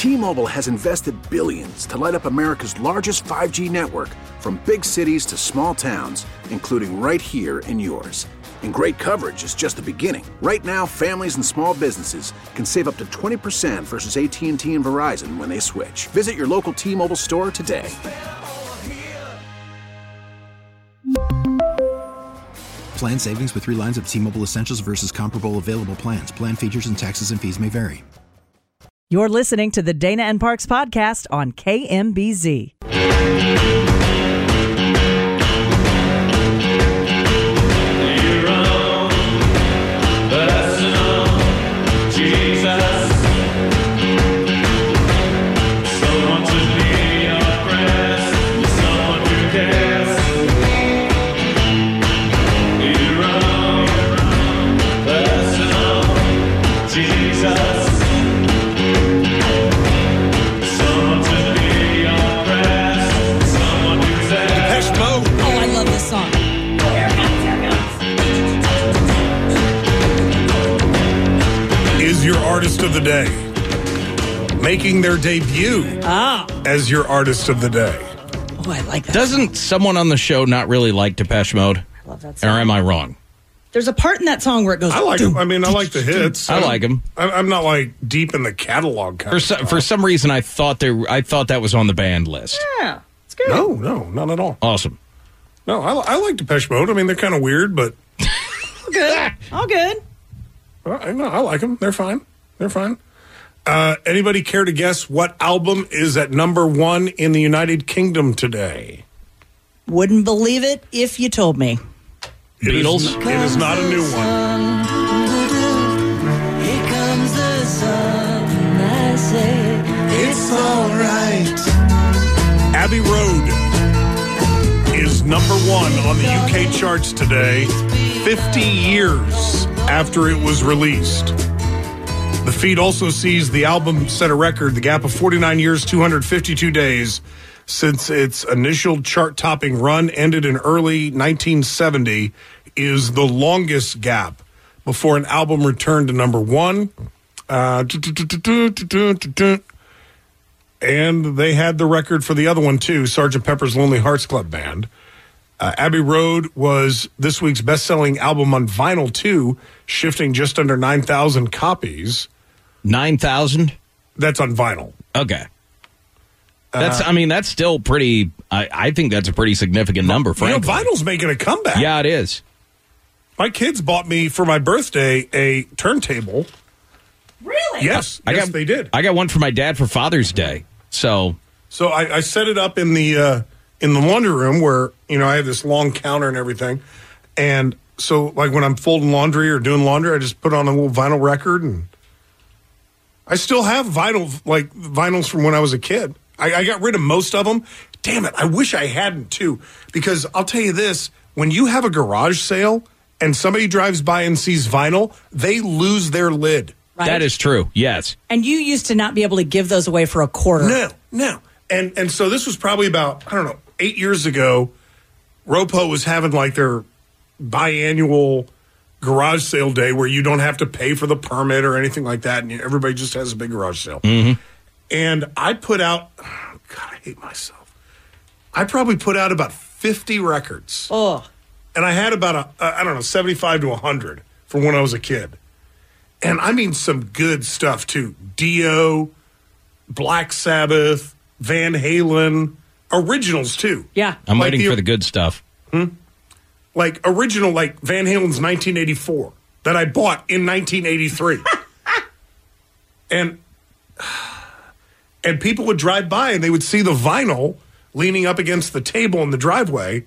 T-Mobile has invested billions to light up America's largest 5G network, from big cities to small towns, including right here in yours. And great coverage is just the beginning. Right now, families and small businesses can save up to 20% versus AT&T and Verizon when they switch. Visit your local T-Mobile store today. Plan savings with 3 lines of T-Mobile Essentials versus comparable available plans. Plan features and taxes and fees may vary. You're listening to the Dana and Parks podcast on KMBZ. Artist of the day, making their debut as your artist of the day. Oh, I like that. Doesn't someone on the show not really like Depeche Mode? I love that song. Or am I wrong? There's a part in that song where it goes. I like them. I mean, I like the hits. I like them. I'm not like deep in the catalog kind of stuff. For some reason, I thought that was on the band list. Yeah, it's good. No, not at all. Awesome. No, I like Depeche Mode. I mean, they're kind of weird, but good. All good. I like them. They're fine. They're fine. Anybody care to guess what album is at number 1 in the United Kingdom today? Wouldn't believe it if you told me. Beatles? It is not a new one. Here comes the sun, and I say it's all right. Abbey Road is number 1 on the UK charts today, 50 years after it was released. The feat also sees the album set a record, the gap of 49 years, 252 days since its initial chart-topping run ended in early 1970 is the longest gap before an album returned to number 1. And they had the record for the other one, too, Sgt. Pepper's Lonely Hearts Club Band. Abbey Road was this week's best-selling album on vinyl, too, shifting just under 9,000 copies. 9,000? That's on vinyl. Okay. That's still pretty, I think that's a pretty significant number, frankly. Vinyl's making a comeback. Yeah, it is. My kids bought me, for my birthday, a turntable. Really? Yes, they did. I got one for my dad for Father's Day, So I set it up in the laundry room where, I have this long counter and everything. And so, like, when I'm folding laundry or doing laundry, I just put on a little vinyl record, and I still have vinyls from when I was a kid. I got rid of most of them. Damn it, I wish I hadn't, too. Because I'll tell you this, when you have a garage sale and somebody drives by and sees vinyl, they lose their lid. Right? That is true, yes. And you used to not be able to give those away for a quarter. No. And so this was probably about, 8 years ago. Ropo was having like their biannual garage sale day where you don't have to pay for the permit or anything like that, and everybody just has a big garage sale. Mm-hmm. And I put out, God, I hate myself. I probably put out about 50 records. Oh. And I had about, 75 to 100 from when I was a kid. And I mean some good stuff, too. Dio, Black Sabbath, Van Halen, originals, too. Yeah. I'm waiting for the good stuff. Like original, like Van Halen's 1984 that I bought in 1983. And people would drive by and they would see the vinyl leaning up against the table in the driveway.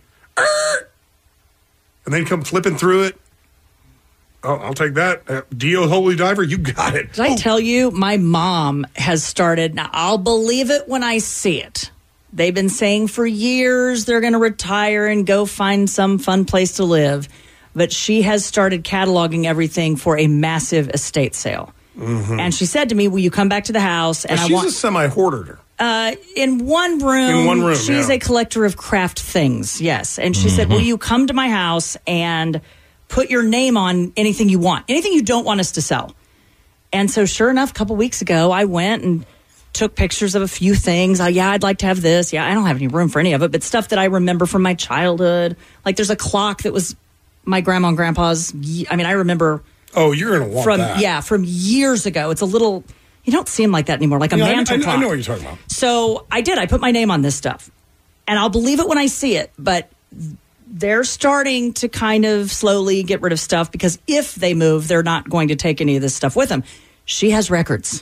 And they'd come flipping through it. Oh, I'll take that. Dio Holy Diver, you got it. Did I tell you, my mom has started, now I'll believe it when I see it. They've been saying for years they're going to retire and go find some fun place to live. But she has started cataloging everything for a massive estate sale. Mm-hmm. And she said to me, will you come back to the house? And she's a semi-hoarder. In one room, she's yeah. a collector of craft things, yes. And she said, will you come to my house and put your name on anything you want, anything you don't want us to sell? And so sure enough, a couple weeks ago, I went and took pictures of a few things. Oh, yeah, I'd like to have this. Yeah, I don't have any room for any of it, but stuff that I remember from my childhood. Like there's a clock that was my grandma and grandpa's. I mean, I remember. Oh, you're going to want that. From years ago. It's a little, you don't see them like that anymore, like a mantle clock. I know what you're talking about. So I put my name on this stuff. And I'll believe it when I see it, but they're starting to kind of slowly get rid of stuff because if they move, they're not going to take any of this stuff with them. She has records.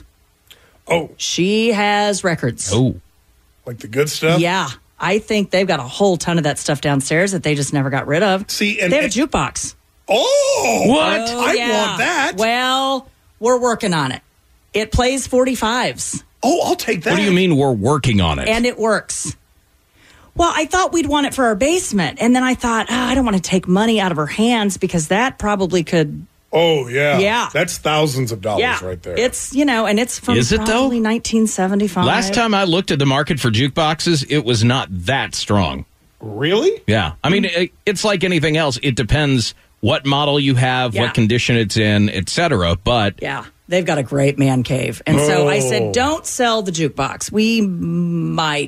Oh. She has records. Oh. Like the good stuff? Yeah. I think they've got a whole ton of that stuff downstairs that they just never got rid of. See, and they have a jukebox. Oh! What? Oh, I yeah. want that. Well, we're working on it. It plays 45s. Oh, I'll take that. What do you mean we're working on it? And it works. Well, I thought we'd want it for our basement. And then I thought, I don't want to take money out of her hands because that probably could. Oh, yeah. Yeah. That's thousands of dollars Yeah. right there. It's, and it's from Is it, though? probably 1975. Last time I looked at the market for jukeboxes, it was not that strong. Really? Yeah. I mean, it's like anything else. It depends what model you have, Yeah. what condition it's in, etc. But Yeah. They've got a great man cave. And so I Oh. said, don't sell the jukebox. We might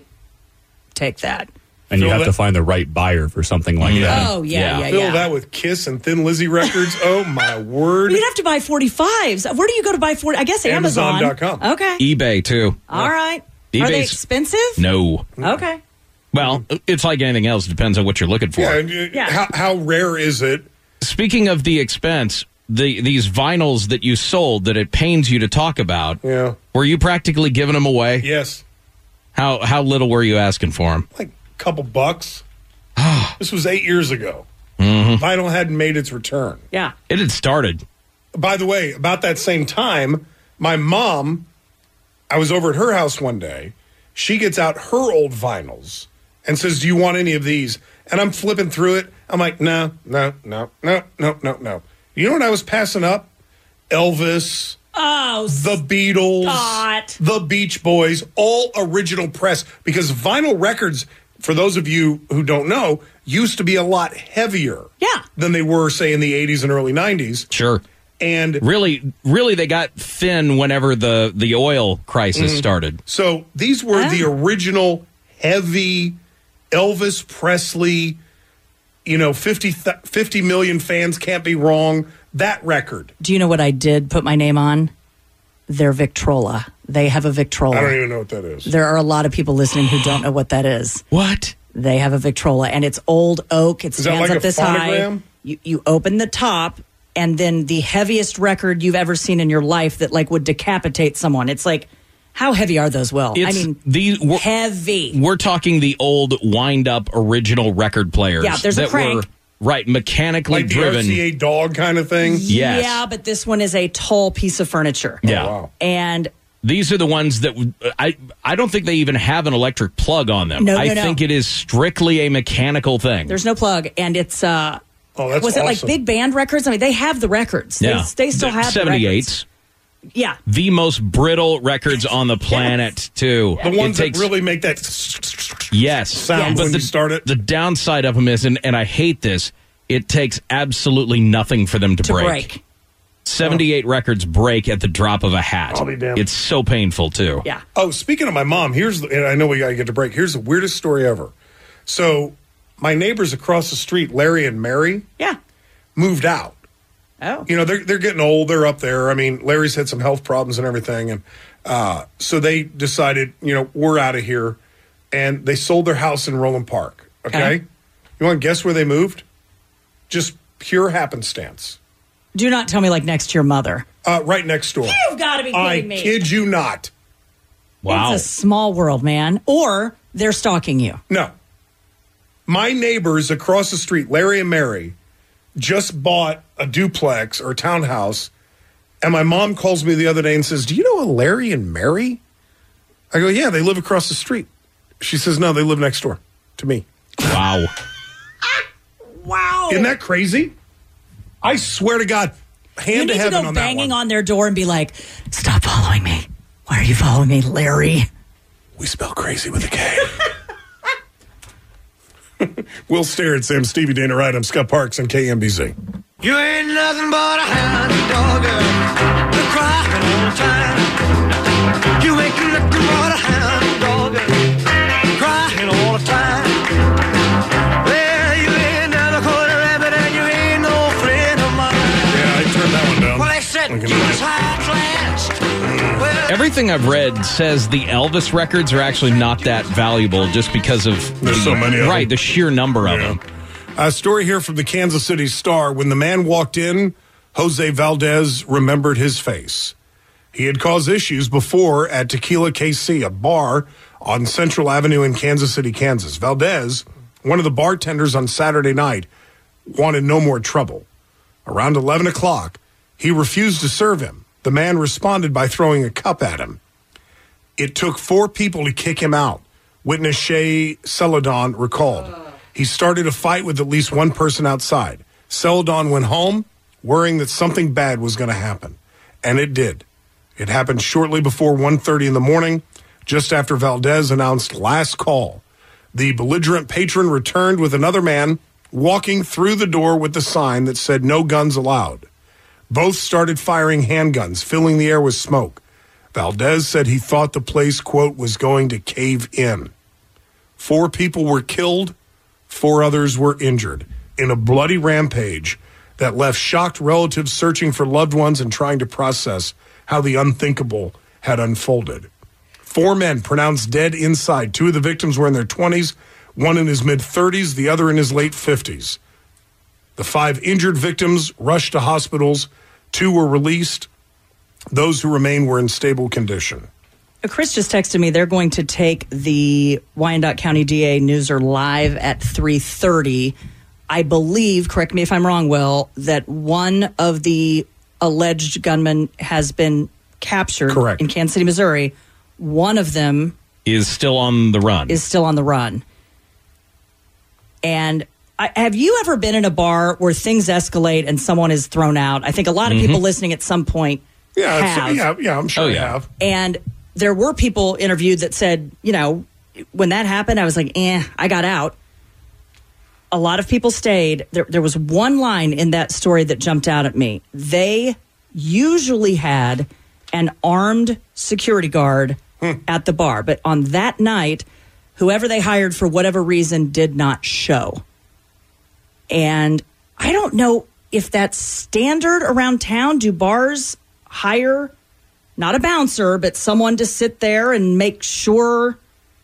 take that. And you Fill have that- to find the right buyer for something like that. Oh, yeah. Fill that with Kiss and Thin Lizzy records. Oh, my word. You'd have to buy 45s. Where do you go to buy 40? I guess Amazon. Amazon.com. Okay. eBay, too. All right. Are they eBay's- expensive? No. Okay. Well, it's like anything else. It depends on what you're looking for. Yeah, Yeah. How rare is it? Speaking of the expense, these vinyls that you sold that it pains you to talk about, Yeah. were you practically giving them away? Yes. How little were you asking for them? Like a couple bucks. This was 8 years ago. Vinyl hadn't made its return. Yeah. It had started. By the way, about that same time, my mom, I was over at her house one day. She gets out her old vinyls and says, "Do you want any of these?" And I'm flipping through it. I'm like, no. You know what I was passing up? Elvis, Oh, the Beatles, Scott. the Beach Boys, all original press. Because vinyl records, for those of you who don't know, used to be a lot heavier Yeah. than they were, say, in the 80s and early 90s. Sure. And Really, they got thin whenever the oil crisis started. so these were the original heavy Elvis Presley, 50 million fans can't be wrong. That record. Do you know what I did put my name on? Their Victrola. They have a Victrola. I don't even know what that is. There are a lot of people listening who don't know what that is. What? They have a Victrola, and it's old oak. It that stands like up a this phonogram? high. You open the top, and then the heaviest record you've ever seen in your life that would decapitate someone. It's like, how heavy are those? Will I It's mean heavy? We're talking the old wind-up original record players. Yeah, there's a that crank. were mechanically Like the driven. RCA dog kind of thing. Yes. Yeah, but this one is a tall piece of furniture. Yeah. Oh, wow. And These are the ones that I don't think they even have an electric plug on them. No, I no. think it is strictly a mechanical thing. there's no plug, and it's Oh, that's was it like awesome. big band records? I mean, they have the records. yeah. They still have the records. 78s. Yeah. The most brittle records on the planet, too. The ones It takes- that really make that yes. sound Yes. when you start it. The downside of them is, and I hate this, it takes absolutely nothing for them to break. 78 records break at the drop of a hat. I'll be damned. It's so painful, too. Yeah. Oh, speaking of my mom, and I know we got to get to break. Here's the weirdest story ever. So, my neighbors across the street, Larry and Mary, Yeah. moved out. Oh. They're getting old. They're up there. I mean, Larry's had some health problems and everything, and so they decided, we're out of here, and they sold their house in Roland Park. Okay, you want to guess where they moved? Just pure happenstance. Do not tell me like next to your mother. Right next door. You've got to be kidding me. I kid you not. Wow. It's a small world, man. Or they're stalking you. No. My neighbors across the street, Larry and Mary, just bought a duplex or a townhouse, and my mom calls me the other day and says, "Do you know a Larry and Mary?" I go, "Yeah, they live across the street." She says, "No, they live next door to me." Wow. Wow. Isn't that crazy? I swear to God, You hand need to to heaven go on that banging one. on their door and be like, stop following me. Why are you following me, Larry? We spell crazy with a K. Will Stare at Sam Stevie Dana Wright. I'm Scott Parks on KMBZ. You ain't nothing but a hound dog, girl. You're crying all the time. You ain't nothing but Everything I've read says the Elvis records are actually not that valuable just because of There's so many of them. Right, the sheer number of them. A story here from the Kansas City Star. When the man walked in, Jose Valdez remembered his face. He had caused issues before at Tequila KC, a bar on Central Avenue in Kansas City, Kansas. Valdez, one of the bartenders on Saturday night, wanted no more trouble. Around 11 o'clock, he refused to serve him. The man responded by throwing a cup at him. It took 4 people to kick him out. Witness Shay Celadon recalled. He started a fight with at least one person outside. Celadon went home, worrying that something bad was going to happen. And it did. It happened shortly before 1:30 in the morning, just after Valdez announced last call. The belligerent patron returned with another man walking through the door with the sign that said no guns allowed. Both started firing handguns, filling the air with smoke. Valdez said he thought the place, quote, was going to cave in. 4 people were killed, 4 others were injured in a bloody rampage that left shocked relatives searching for loved ones and trying to process how the unthinkable had unfolded. 4 men pronounced dead inside. 2 of the victims were in their 20s, one in his mid-30s, the other in his late 50s. The 5 injured victims rushed to hospitals. 2 were released. Those who remain were in stable condition. Chris just texted me they're going to take the Wyandotte County DA Newser live at 3:30. I believe, correct me if I'm wrong, Will, that one of the alleged gunmen has been captured in Kansas City, Missouri. One of them is still on the run. And have you ever been in a bar where things escalate and someone is thrown out? I think a lot of people listening at some point have. Yeah, I'm sure I have. And there were people interviewed that said, when that happened, I was like, I got out. A lot of people stayed. There was one line in that story that jumped out at me. They usually had an armed security guard at the bar. But on that night, whoever they hired for whatever reason did not show. And I don't know if that's standard around town. Do bars hire not a bouncer, but someone to sit there and make sure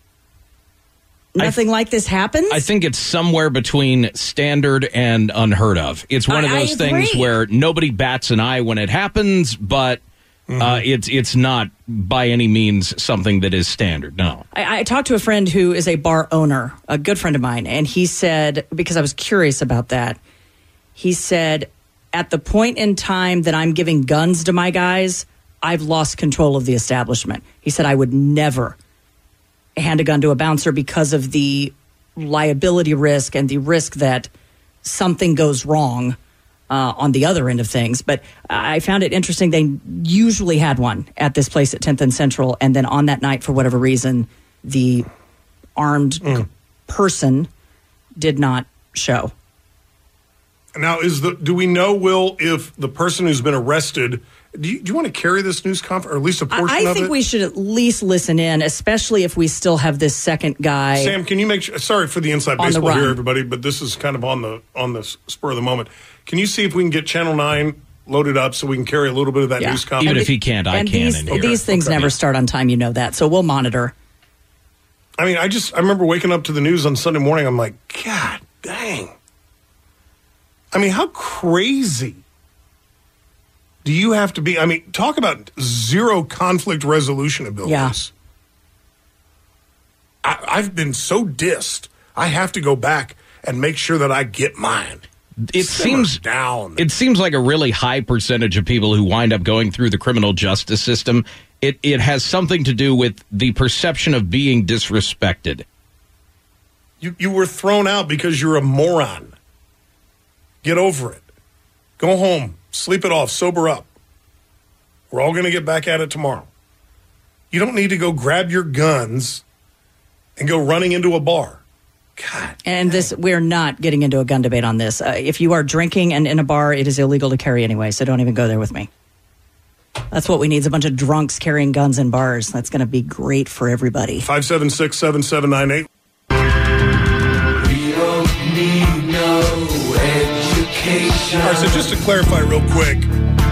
nothing like this happens? I think it's somewhere between standard and unheard of. It's one of those things where nobody bats an eye when it happens, but it's not by any means something that is standard, no. I talked to a friend who is a bar owner, a good friend of mine, and he said, because I was curious about that, he said, at the point in time that I'm giving guns to my guys, I've lost control of the establishment. He said, I would never hand a gun to a bouncer because of the liability risk and the risk that something goes wrong on the other end of things. But I found it interesting. They usually had one at this place at 10th and Central. And then on that night, for whatever reason, the armed person did not show. Now, do we know, Will, if the person who's been arrested, do you want to carry this news conference, or at least a portion of it? I think we should at least listen in, especially if we still have this second guy. Sam, can you make sure? Sorry for the inside baseball here, everybody, but this is kind of on the spur of the moment. Can you see if we can get Channel 9 loaded up so we can carry a little bit of that news conference? Even if he can't, I can. These things never start on time, you know that, so we'll monitor. I mean, I remember waking up to the news on Sunday morning, I'm like, God dang. I mean, how crazy do you have to be? I mean, talk about zero conflict resolution abilities. Yeah. I've been so dissed. I have to go back and make sure that I get mine. It seems like a really high percentage of people who wind up going through the criminal justice system. It has something to do with the perception of being disrespected. You were thrown out because you're a moron. Get over it. Go home. Sleep it off. Sober up. We're all going to get back at it tomorrow. You don't need to go grab your guns and go running into a bar. God. And we're not getting into a gun debate on this. If you are drinking and in a bar, it is illegal to carry anyway, so don't even go there with me. That's what we need, is a bunch of drunks carrying guns in bars. That's going to be great for everybody. 576-7798. We don't need no education. All right, so just to clarify real quick,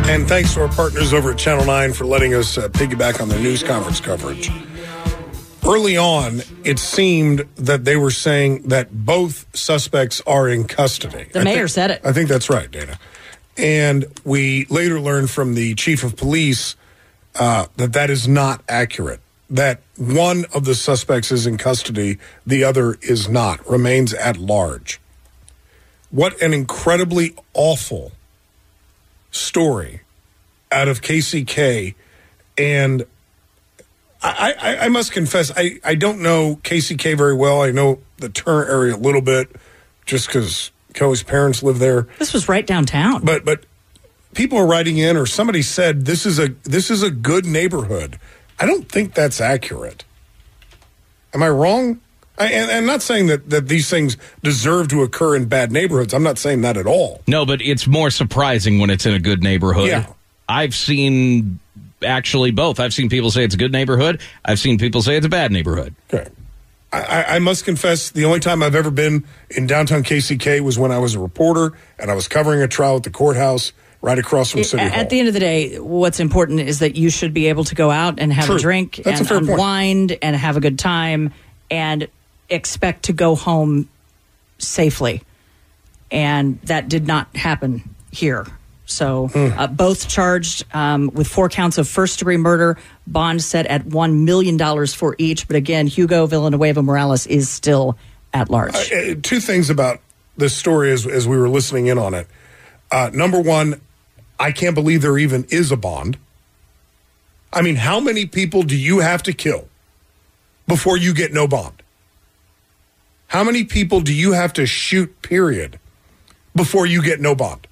And thanks to our partners over at Channel 9 for letting us piggyback on their news conference coverage. Early on, it seemed that they were saying that both suspects are in custody. The mayor said it. I think that's right, Dana. And we later learned from the chief of police that is not accurate, that one of the suspects is in custody, the other is not, remains at large. What an incredibly awful story out of KCK. And I must confess, I don't know KCK very well. I know the Turner area a little bit just because Kelly's parents live there. This was right downtown. But people are writing in, or somebody said this is a good neighborhood. I don't think that's accurate. Am I wrong? I'm not saying that these things deserve to occur in bad neighborhoods. I'm not saying that at all. No, but it's more surprising when it's in a good neighborhood. Yeah. I've seen actually both. I've seen people say it's a good neighborhood. I've seen people say it's a bad neighborhood. Okay. I must confess, the only time I've ever been in downtown KCK was when I was a reporter and I was covering a trial at the courthouse right across from City Hall. At the end of the day, what's important is that you should be able to go out and have True. a drink That's and a fair unwind point. and have a good time and expect to go home safely. And that did not happen here. So both charged with 4 counts of first-degree murder, bond set at $1 million for each. But again, Hugo Villanueva Morales is still at large. 2 things about this story as we were listening in on it. Number one, I can't believe there even is a bond. I mean, how many people do you have to kill before you get no bond? How many people do you have to shoot, period, before you get no bond?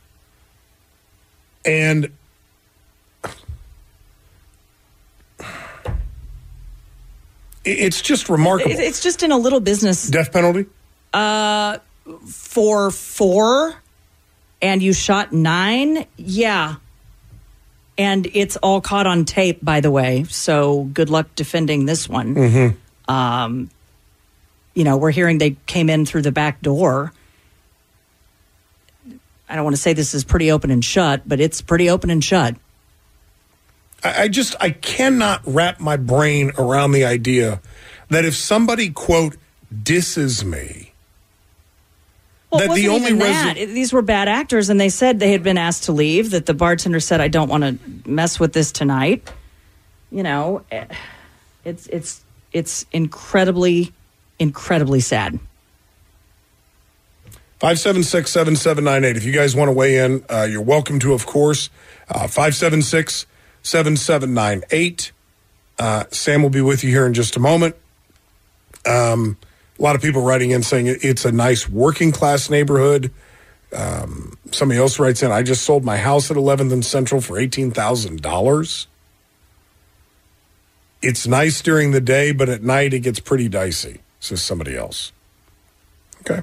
And it's just remarkable. It's just in a little business. Death penalty? For 4 and you shot 9? Yeah. And it's all caught on tape, by the way. So good luck defending this one. Mm-hmm. We're hearing they came in through the back door. I don't want to say this is pretty open and shut, but it's pretty open and shut. I cannot wrap my brain around the idea that if somebody, quote, disses me, well, that the only these were bad actors, and they said they had been asked to leave, that the bartender said, I don't want to mess with this tonight. It's incredibly, incredibly sad. 576-7798. If you guys want to weigh in, you're welcome to, of course. 576-7798. Sam will be with you here in just a moment. A lot of people writing in saying it's a nice working class neighborhood. Somebody else writes in, I just sold my house at 11th and Central for $18,000. It's nice during the day, but at night it gets pretty dicey, says somebody else. Okay.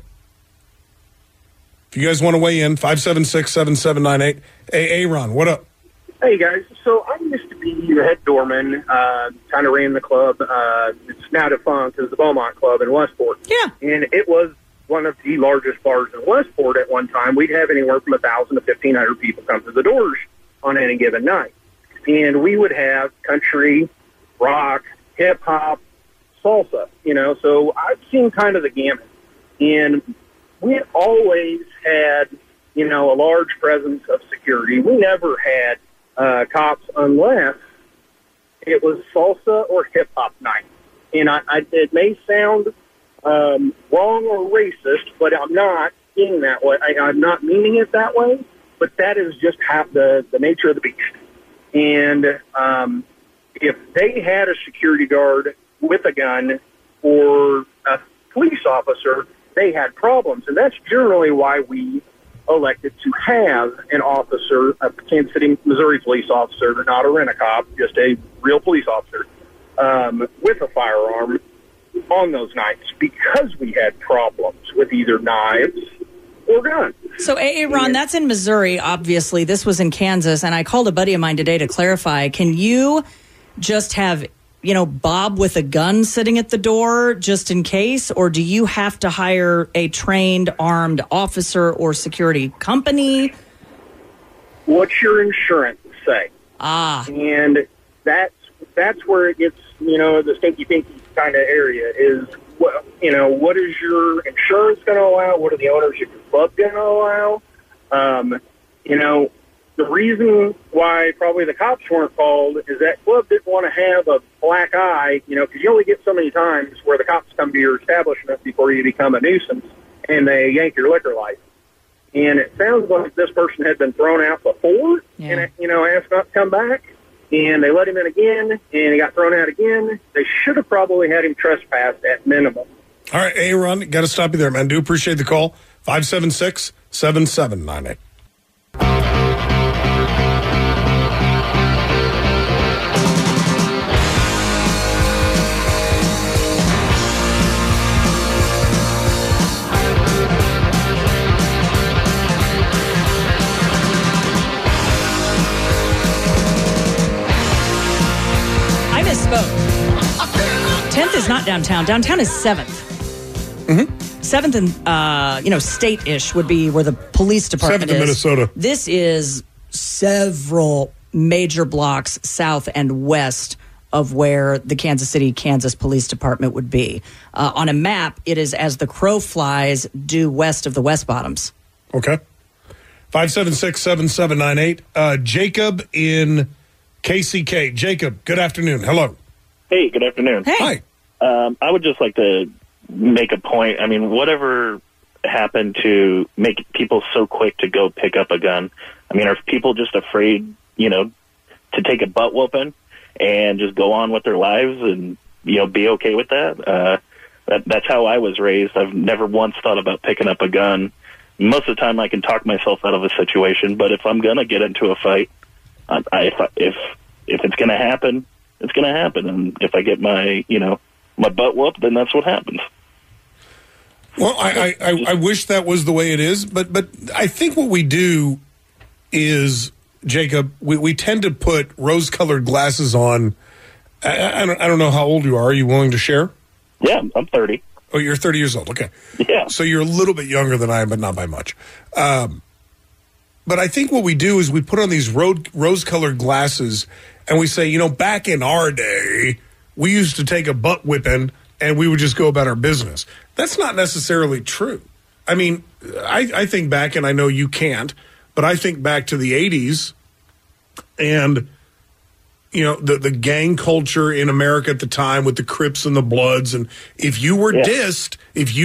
If you guys want to weigh in, 576-7798. Hey, Aaron, what up? Hey, guys. So I used to be the head doorman, kind of ran the club. It's now defunct as the Beaumont Club in Westport. Yeah. And it was one of the largest bars in Westport at one time. We'd have anywhere from 1,000 to 1,500 people come through the doors on any given night. And we would have country, rock, hip-hop, salsa, So I've seen kind of the gamut. And we always had, a large presence of security. We never had cops unless it was salsa or hip-hop night. And it may sound wrong or racist, but I'm not being that way. I'm not meaning it that way, but that is just the nature of the beast. And if they had a security guard with a gun or a police officer, they had problems. And that's generally why we elected to have an officer, a Kansas City, Missouri police officer, not a rent-a-cop, just a real police officer, with a firearm on those nights because we had problems with either knives or guns. So, Ron, that's in Missouri, obviously. This was in Kansas, and I called a buddy of mine today to clarify. Can you just have, Bob with a gun sitting at the door just in case, or do you have to hire a trained armed officer or security company? What's your insurance? say. And that's where it gets, the stinky pinky kind of area is, what is your insurance going to allow? What are the owners of your club going to allow? The reason why probably the cops weren't called is that club didn't want to have a black eye, because you only get so many times where the cops come to your establishment before you become a nuisance and they yank your liquor license. And it sounds like this person had been thrown out before and, asked not to come back. And they let him in again, and he got thrown out again. They should have probably had him trespassed at minimum. All right, Aaron, got to stop you there, man. Do appreciate the call. 576-7798. I misspoke. 10th is not downtown. Downtown is 7th. 7th and, state-ish would be where the police department 7th in Minnesota. This is several major blocks south and west of where the Kansas City, Kansas Police Department would be. On a map, it is as the crow flies due west of the West Bottoms. Okay. 576-7798. Jacob in KCK. Jacob, good afternoon. Hello. Hey, good afternoon. Hey. Hi. I would just like to make a point. I mean, whatever happened to make people so quick to go pick up a gun? I mean, are people just afraid, to take a butt whooping and just go on with their lives and, be okay with that? That's how I was raised. I've never once thought about picking up a gun. Most of the time I can talk myself out of a situation, but if I'm going to get into a fight, if it's going to happen, it's going to happen. And if I get my butt whooped, then that's what happens. Well, I wish that was the way it is, but I think what we do is, Jacob, we tend to put rose-colored glasses on. I don't know how old you are. Are you willing to share? Yeah, I'm 30. Oh, you're 30 years old. Okay. Yeah. So you're a little bit younger than I am, but not by much. But I think what we do is we put on these rose-colored glasses and we say, back in our day, we used to take a butt whipping and we would just go about our business. That's not necessarily true. I mean, I think back, and I know you can't, but I think back to the 80s and, the gang culture in America at the time with the Crips and the Bloods. And if you were dissed,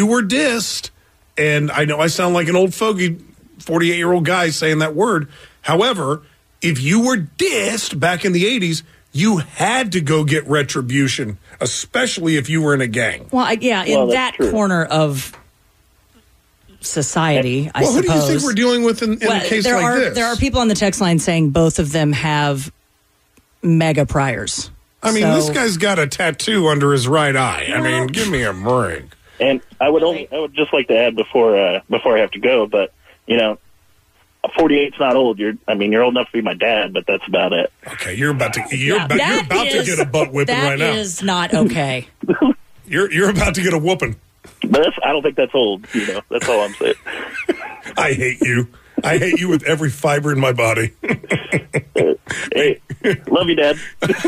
and I know I sound like an old fogey 48-year-old guy saying that word. However, if you were dissed back in the 80s, you had to go get retribution, especially if you were in a gang. Well, in that corner of society, I suppose. Well, who do you think we're dealing with in a case like this? There are people on the text line saying both of them have mega priors. I mean, this guy's got a tattoo under his right eye. I mean, give me a break. And I would just like to add before I have to go, but 48's not old. You're old enough to be my dad, but that's about it. Okay, you're about to get a butt whipping right now. That is not okay. You're about to get a whooping. But I don't think that's old. That's all I'm saying. I hate you. I hate you with every fiber in my body. Hey, love you, Dad.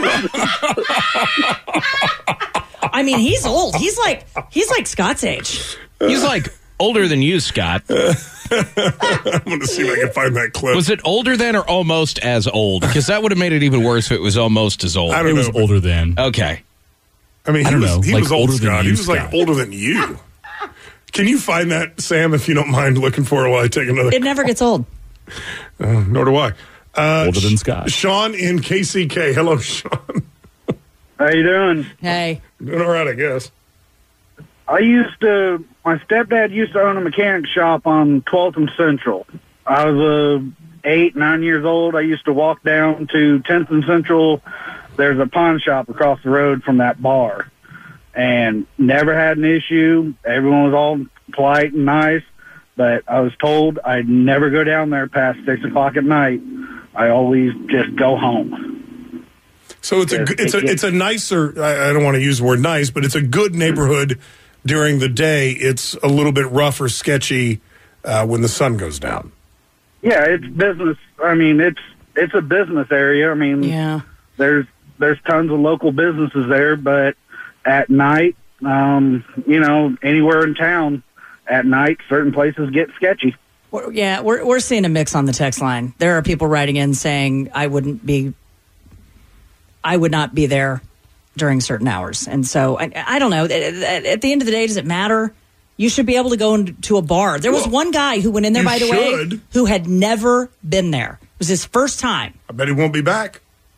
I mean, he's old. He's like Scott's age. He's like older than you, Scott. I'm going to see if I can find that clip. Was it older than or almost as old? Because that would have made it even worse if it was almost as old. I don't know. It was older than. Okay. I mean, he was old, Scott. He was Scott. like older than you. Can you find that, Sam, if you don't mind looking for it while I take another? It never gets old. Nor do I. Older than Scott. Sean in KCK. Hello, Sean. How you doing? Hey. Doing all right, I guess. My stepdad used to own a mechanic shop on 12th and Central. I was 9 years old. I used to walk down to 10th and Central. There's a pawn shop across the road from that bar. And never had an issue. Everyone was all polite and nice. But I was told I'd never go down there past 6 o'clock at night. I always just go home. So it's a nicer, I don't want to use the word nice, but it's a good neighborhood during the day. It's a little bit rough or sketchy when the sun goes down. Yeah, it's business. I mean, it's it's a business area. I mean, there's tons of local businesses there, but at night, anywhere in town at night, certain places get sketchy. We're seeing a mix on the text line. There are people writing in saying I would not be there during certain hours. And so I don't know. At the end of the day, does it matter? You should be able to go into a bar. There was one guy who went in there, by the way, who had never been there. It was his first time. I bet he won't be back.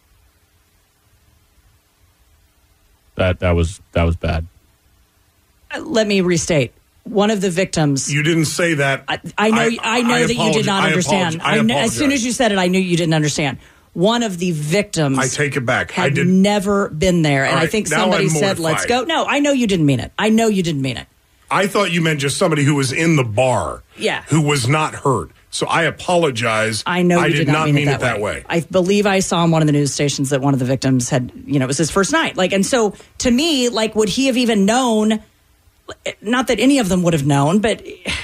That was bad. Let me restate. One of the victims. You didn't say that. I know that you did not understand. As soon as you said it, I knew you didn't understand. One of the victims. I take it back. Had never been there, and I think somebody said, "Let's go." No, I know you didn't mean it. I thought you meant just somebody who was in the bar. Yeah. Who was not hurt. So I apologize. I know you did not mean it that way. I believe I saw on one of the news stations that one of the victims had, it was his first night. And so to me, would he have even known? Not that any of them would have known, but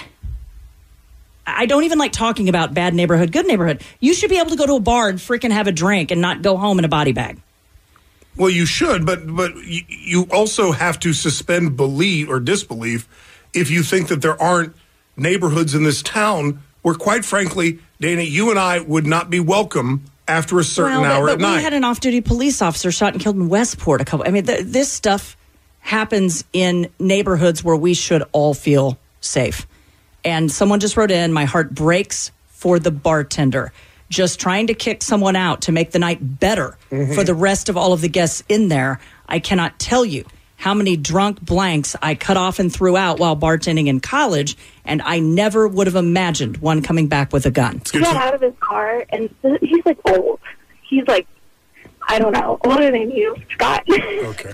I don't even like talking about bad neighborhood, good neighborhood. You should be able to go to a bar and freaking have a drink and not go home in a body bag. Well, you should, but you also have to suspend belief or disbelief if you think that there aren't neighborhoods in this town where, quite frankly, Dana, you and I would not be welcome after a certain hour at night. We had an off-duty police officer shot and killed in Westport. This stuff happens in neighborhoods where we should all feel safe. And someone just wrote in, my heart breaks for the bartender. Just trying to kick someone out to make the night better for the rest of all of the guests in there. I cannot tell you how many drunk blanks I cut off and threw out while bartending in college, and I never would have imagined one coming back with a gun. He got out of his car, and he's old. He's I don't know, older than you, Scott. Okay.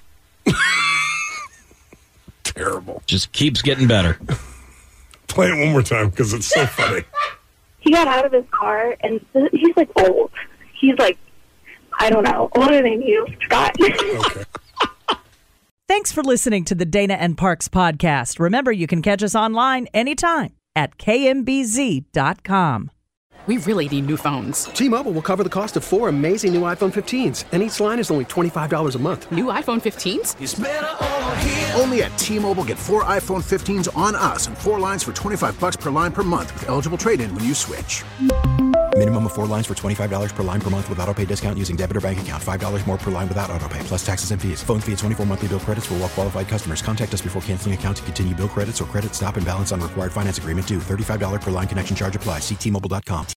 Terrible. Just keeps getting better. Play it one more time because it's so funny. He got out of his car, and he's old. He's I don't know, older than you, Scott. Okay. Thanks for listening to the Dana and Parks podcast. Remember, you can catch us online anytime at kmbz.com. We really need new phones. T-Mobile will cover the cost of 4 amazing new iPhone 15s, and each line is only $25 a month. New iPhone 15s? It's better over here. Only at T-Mobile, get 4 iPhone 15s on us and 4 lines for $25 per line per month with eligible trade-in when you switch. Minimum of 4 lines for $25 per line per month with autopay discount using debit or bank account. $5 more per line without autopay, plus taxes and fees. Phone fee at 24 monthly bill credits for well-qualified customers. Contact us before canceling account to continue bill credits or credit stop and balance on required finance agreement due. $35 per line connection charge applies. See T-Mobile.com.